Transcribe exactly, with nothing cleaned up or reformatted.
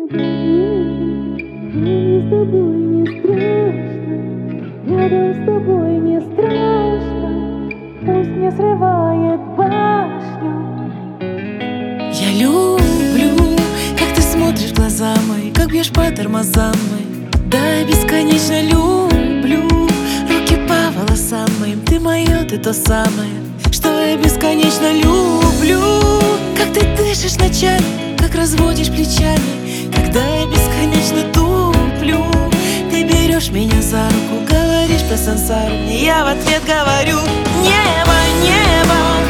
Мне с тобой не страшно, рядом с тобой не страшно, пусть не срывает башню. Я люблю, как ты смотришь в глаза мои, как бьешь по тормозам моим. Да, я бесконечно люблю руки по волосам моим. Ты мое, ты то самое, что я бесконечно люблю. Как ты дышишь ночами, как разводишь плечами, когда я бесконечно туплю. Ты берешь меня за руку, говоришь про сансару мне, я в ответ говорю: небо, небо.